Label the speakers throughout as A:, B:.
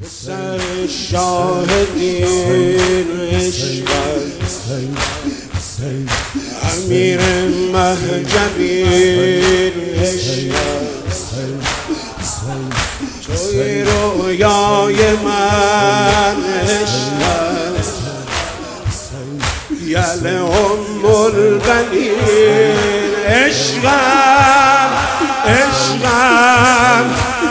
A: سر شاهدین عشقت امیر مهجبین عشقت توی رویای من عشقت یل ام البنین عشقم عشقم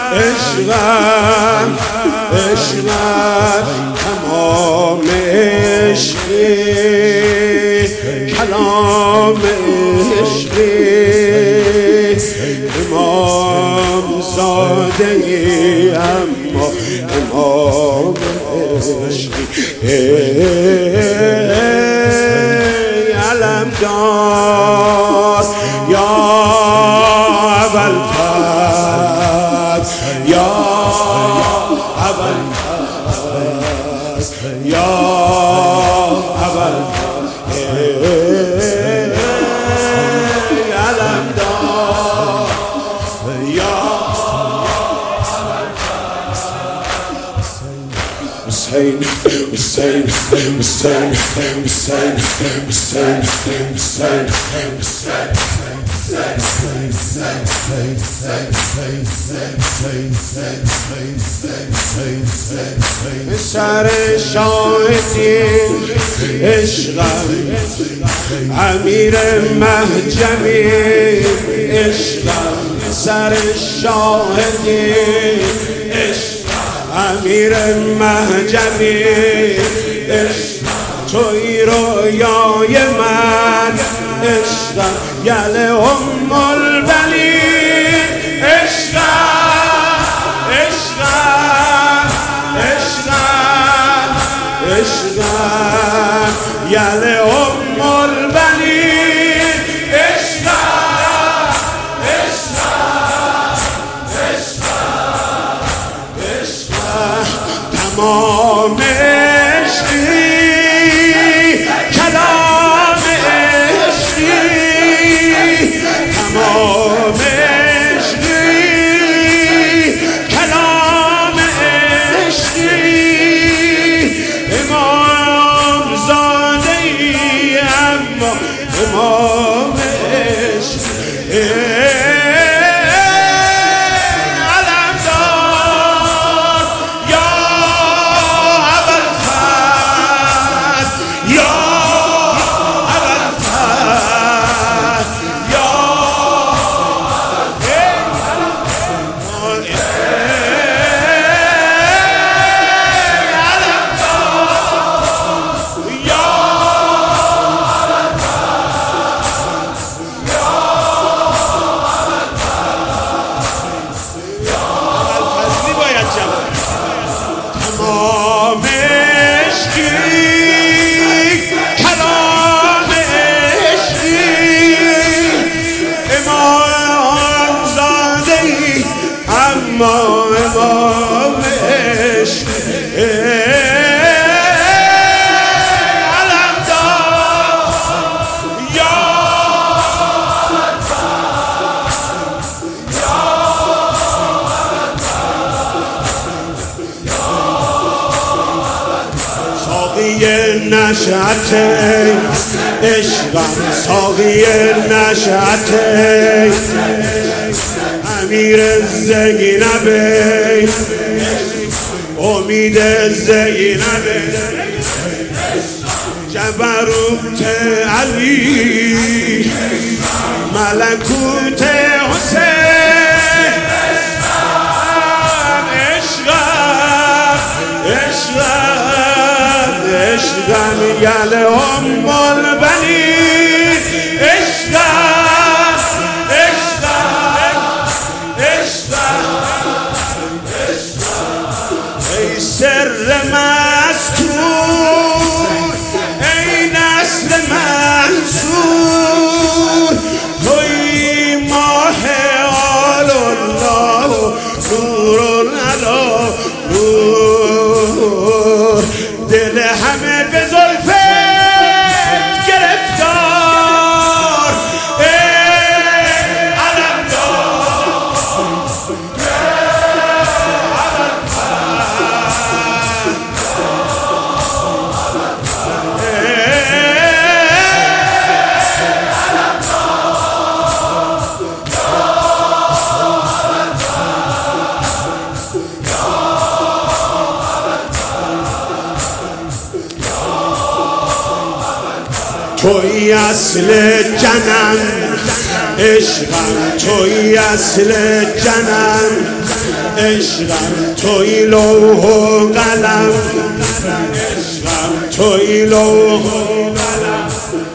A: عشقم عشقت تمام عشقی کلام عشقی امام زاده ای اما امام عشقی علمدار یا ابوالفضل یا ابوالفضل یا ابوالفضل علمدار یا حسین حسین حسین حسین حسین سر شاهدین عشقم امیر مهجبین عشقم سر شاهدین عشقم امیر مهجبین عشقم توی رویای من عشقم یل ام البنین عشقم عشقم عشقم عشقم یل ام البنین عشقم عشقم عشقم عشقم تمام عشقی کلام عشقی تمام عشقی کلام عشقی امام زاده ای اما امام عشقی امام عشق علمدار یا ساقی نشأت عشقم ساقی نشأت امیر زینب امید زینب جبروت علی ملکوت حسین عشقم عشقم عشقم یل ام البنین عشقم ای سر مستور ای نسل منصور توی ماه آل الله نور علی نور دل همه به زلفت گرفتار علمدار توی اصل جنم، عشقم توی اصل جنم، عشقم توی لوح و قلم، عشقم توی لوح و قلم،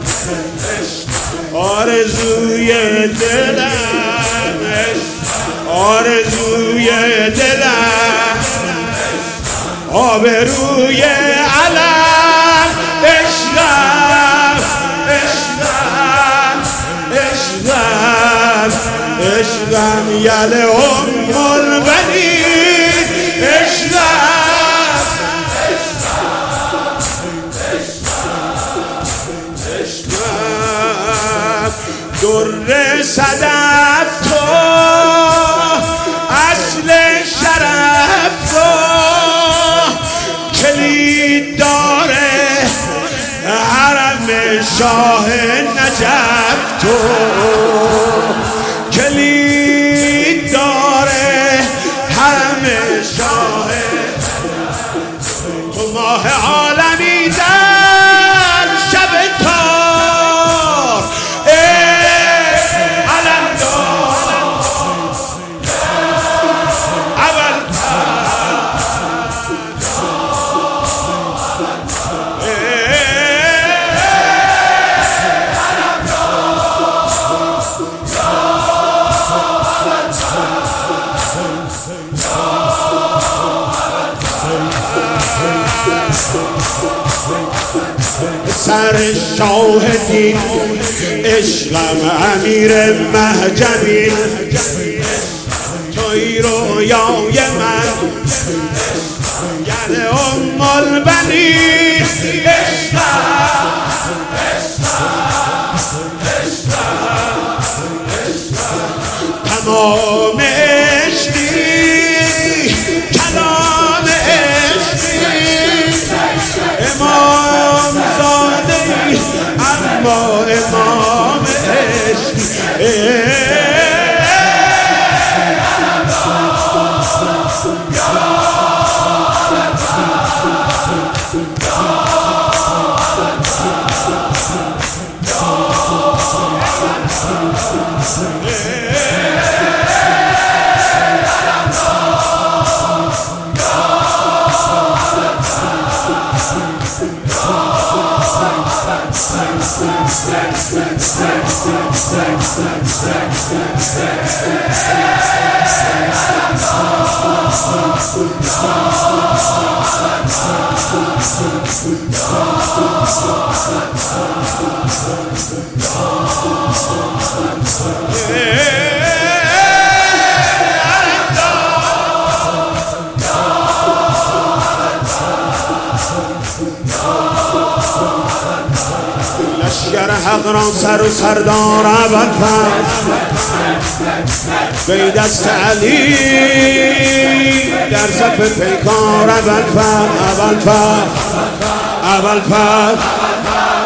A: آرزوی دلم، آرزوی دلم، آبروی علم، عشقم عشقم عشقم عشقم یل البنین، عشقم عشقم در صدف تو، اصل شرف تو، کلید داره حرم شاه نجف تو، کلید داره حرم شاه، تو ماه عالمی در شب تار، علم دار اول سر شاهدین، عشقم امیر محجبی، توی رویای من یل البنین، عشقم تمام عشقی، کلام عشقی، امام زاده ای اما امام عشقی، لشکر حق را سر و سردار ابوالفضل، وی دست علی در صف پیکار ابوالفضل، ابوالفضل ابوالفضل